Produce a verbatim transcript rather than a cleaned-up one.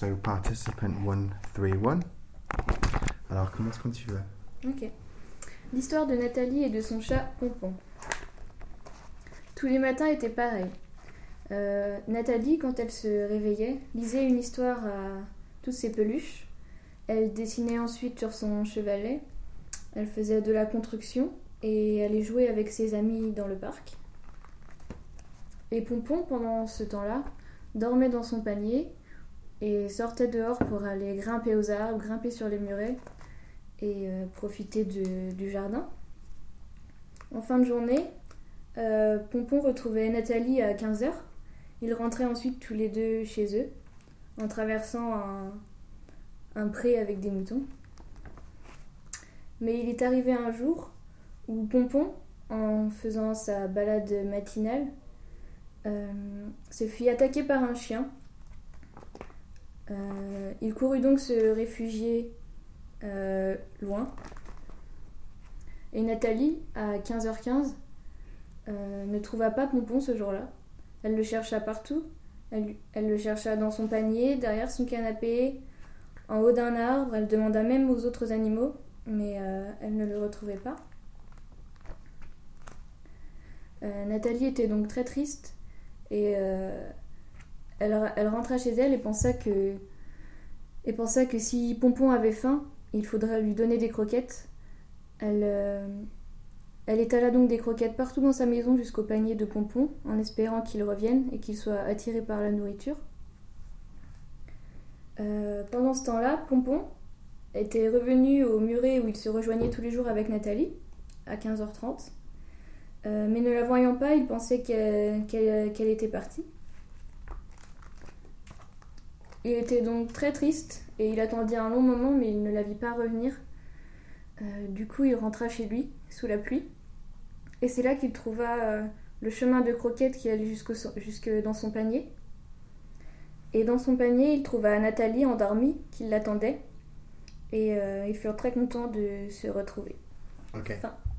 So participant one three one. Alors commence quand tu veux. Ok. L'histoire de Nathalie et de son chat Pompon. Tous les matins étaient pareils. Euh, Nathalie, quand elle se réveillait, lisait une histoire à toutes ses peluches. Elle dessinait ensuite sur son chevalet. Elle faisait de la construction et allait jouer avec ses amis dans le parc. Et Pompon, pendant ce temps-là, dormait dans son panier et sortait dehors pour aller grimper aux arbres, grimper sur les murets et euh, profiter de, du jardin. En fin de journée, euh, Pompon retrouvait Nathalie à quinze heures. Ils rentraient ensuite tous les deux chez eux, en traversant un, un pré avec des moutons. Mais il est arrivé un jour où Pompon, en faisant sa balade matinale, euh, se fit attaquer par un chien. Euh, il courut donc se réfugier euh, loin. Et Nathalie, à quinze heures quinze, euh, ne trouva pas Pompon ce jour-là. Elle le chercha partout. Elle, elle le chercha dans son panier, derrière son canapé, en haut d'un arbre. Elle demanda même aux autres animaux, mais euh, elle ne le retrouvait pas. Euh, Nathalie était donc très triste et euh, elle, elle rentra chez elle et pensa que, et pensa que si Pompon avait faim, il faudrait lui donner des croquettes. Elle, euh, elle étala donc des croquettes partout dans sa maison jusqu'au panier de Pompon, en espérant qu'il revienne et qu'il soit attiré par la nourriture. Euh, pendant ce temps-là, Pompon était revenu au muret où il se rejoignait tous les jours avec Nathalie, à quinze heures trente. Euh, mais ne la voyant pas, il pensait qu'elle, qu'elle, qu'elle était partie. Il était donc très triste et il attendit un long moment, mais il ne la vit pas revenir. Euh, du coup, il rentra chez lui, sous la pluie. Et c'est là qu'il trouva euh, le chemin de croquettes qui allait jusqu'au, jusque dans son panier. Et dans son panier, il trouva Nathalie endormie, qui l'attendait. Et euh, ils furent très contents de se retrouver. Ok. Fin.